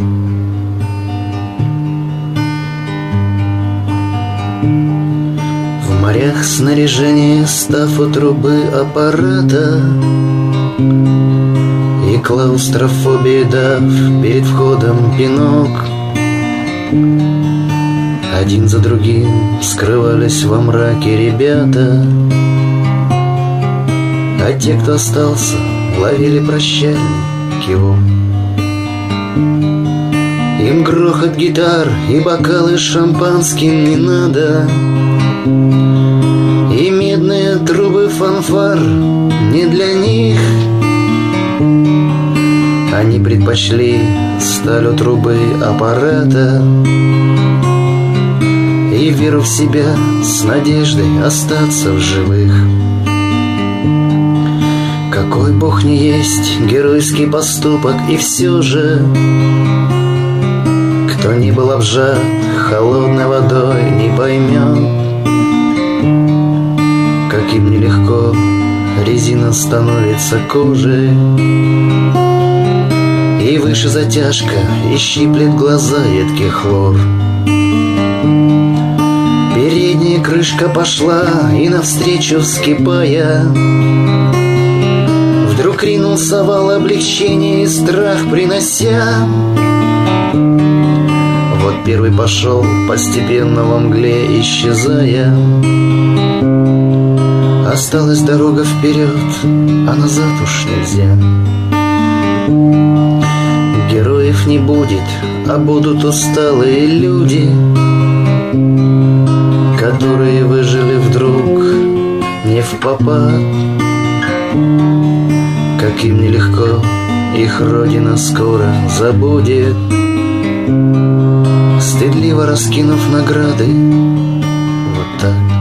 В морях снаряжение, став у трубы аппарата, и клаустрофобии дав перед входом пинок, один за другим скрывались во мраке ребята, а те, кто остался, ловили прощальный кивок. Им грохот гитар и бокалы шампанским не надо, и медные трубы фанфар не для них. Они предпочли сталь у трубы аппарата и веру в себя с надеждой остаться в живых. Какой бог не есть геройский поступок, и все же кто не был обжат холодной водой, не поймет, каким нелегко резина становится кожей, и выше затяжка, и щиплет глаза едкий хлор. Передняя крышка пошла, и навстречу вскипая вдруг ринулся вал облегчения и страх принося. Вот первый пошел, постепенно во мгле исчезая. Осталась дорога вперед, а назад уж нельзя. Героев не будет, а будут усталые люди, которые выжили вдруг не впопад. Как им нелегко, их родина скоро забудет, стыдливо раскинув награды. Вот так.